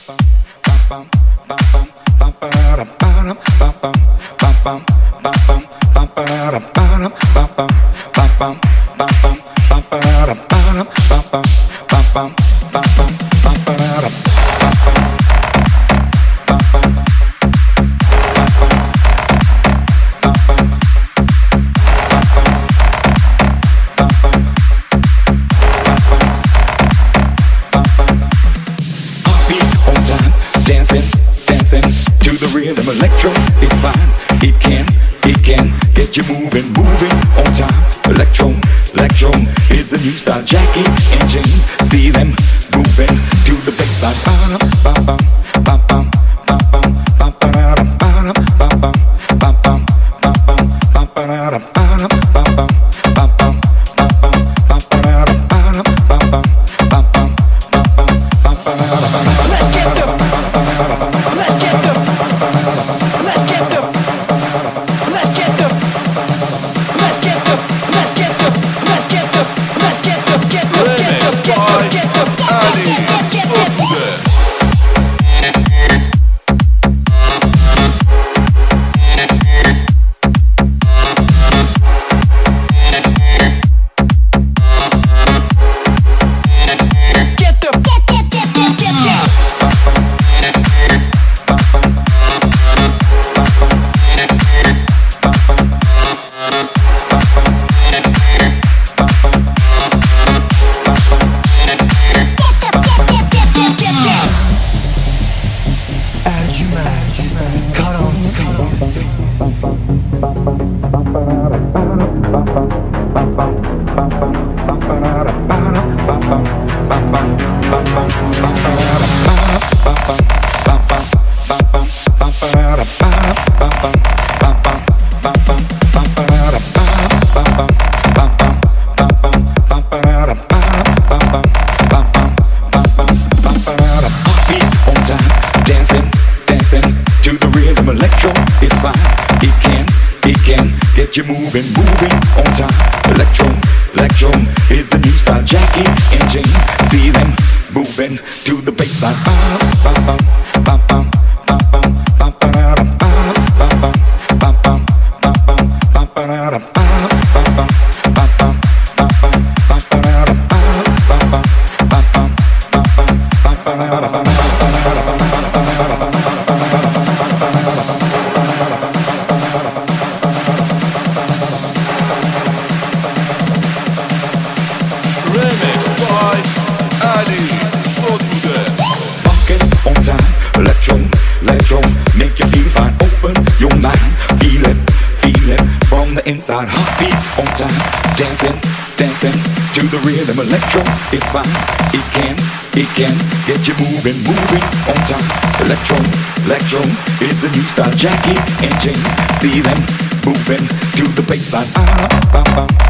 Dancing to the rhythm, electro is fine. It can get you moving on time. Electro is the new style. Jackie and Jane, see them moving to the bassline. You're moving on time. Electro is the new style. Jackie and Jane, see them moving to the bassline. Inside, heartbeat on time, dancing to the rhythm. Electro is fine. It can get you moving on time. Electro is the new style. Jackie and Jane, see them moving to the bassline.